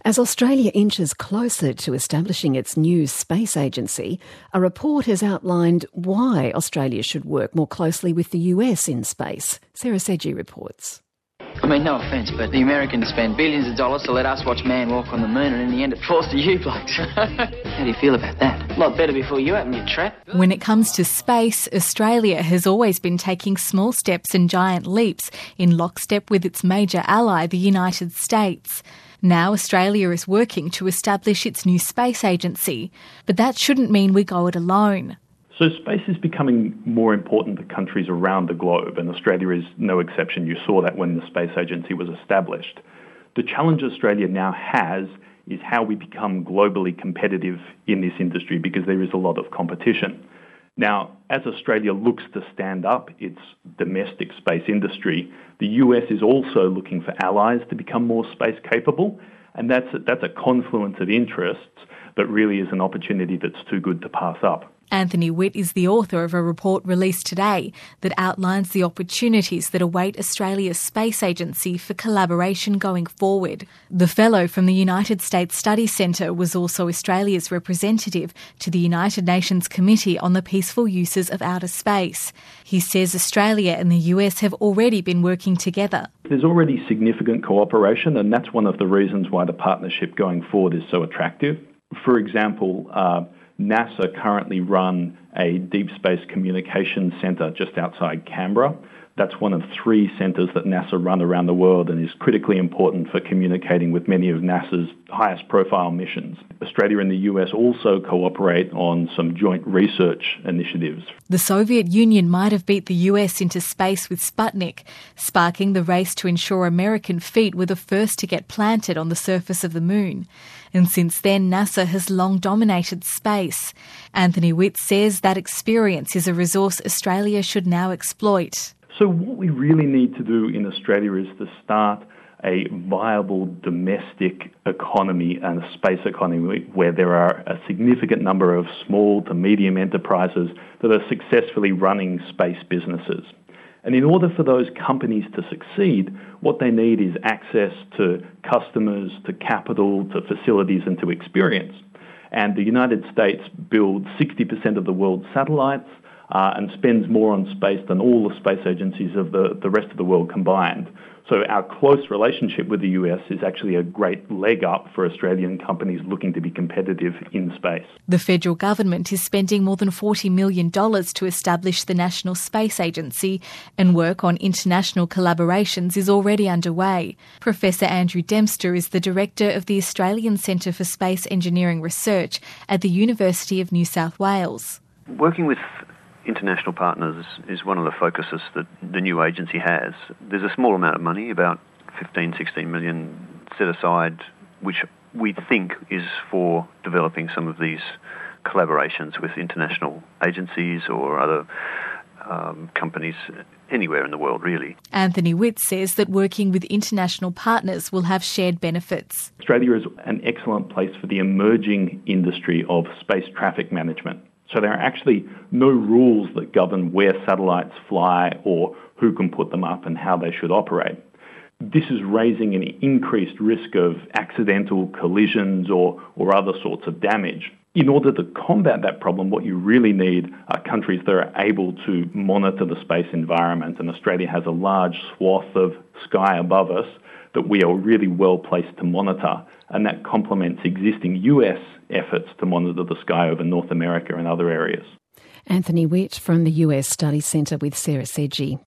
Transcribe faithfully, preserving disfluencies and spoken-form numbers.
As Australia inches closer to establishing its new space agency, a report has outlined why Australia should work more closely with the U S in space. Sarah Sedgey reports. I mean, no offence, but the Americans spend billions of dollars to let us watch man walk on the moon, and in the end it falls to you blokes. How do you feel about that? A lot better before you open your trap. When it comes to space, Australia has always been taking small steps and giant leaps in lockstep with its major ally, the United States. Now Australia is working to establish its new space agency, but that shouldn't mean we go it alone. So space is becoming more important to countries around the globe, and Australia is no exception. You saw that when the space agency was established. The challenge Australia now has is how we become globally competitive in this industry, because there is a lot of competition. Now, as Australia looks to stand up its domestic space industry, the U S is also looking for allies to become more space capable, and that's a, that's a confluence of interests that really is an opportunity that's too good to pass up. Anthony Witt is the author of a report released today that outlines the opportunities that await Australia's space agency for collaboration going forward. The fellow from the United States Study Centre was also Australia's representative to the United Nations Committee on the Peaceful Uses of Outer Space. He says Australia and the U S have already been working together. There's already significant cooperation, and that's one of the reasons why the partnership going forward is so attractive. For example, uh, NASA currently run a deep space communications centre just outside Canberra. That's one of three centres that NASA run around the world and is critically important for communicating with many of NASA's highest profile missions. Australia and the U S also cooperate on some joint research initiatives. The Soviet Union might have beat the U S into space with Sputnik, sparking the race to ensure American feet were the first to get planted on the surface of the moon. And since then, NASA has long dominated space. Anthony Witt says that experience is a resource Australia should now exploit. So what we really need to do in Australia is to start a viable domestic economy and a space economy where there are a significant number of small to medium enterprises that are successfully running space businesses. And in order for those companies to succeed, what they need is access to customers, to capital, to facilities, and to experience. And the United States builds sixty percent of the world's satellites uh, and spends more on space than all the space agencies of the, the rest of the world combined. So our close relationship with the U S is actually a great leg up for Australian companies looking to be competitive in space. The federal government is spending more than forty million dollars to establish the National Space Agency, and work on international collaborations is already underway. Professor Andrew Dempster is the director of the Australian Centre for Space Engineering Research at the University of New South Wales. Working with international partners is one of the focuses that the new agency has. There's a small amount of money, about fifteen, sixteen million set aside, which we think is for developing some of these collaborations with international agencies or other um, companies anywhere in the world, really. Anthony Witt says that working with international partners will have shared benefits. Australia is an excellent place for the emerging industry of space traffic management. So there are actually no rules that govern where satellites fly or who can put them up and how they should operate. This is raising an increased risk of accidental collisions or, or other sorts of damage. In order to combat that problem, what you really need are countries that are able to monitor the space environment, and Australia has a large swath of sky above us that we are really well placed to monitor, and that complements existing U S efforts to monitor the sky over North America and other areas. Anthony Witt from the U S Study Centre with Sarah Sedgey.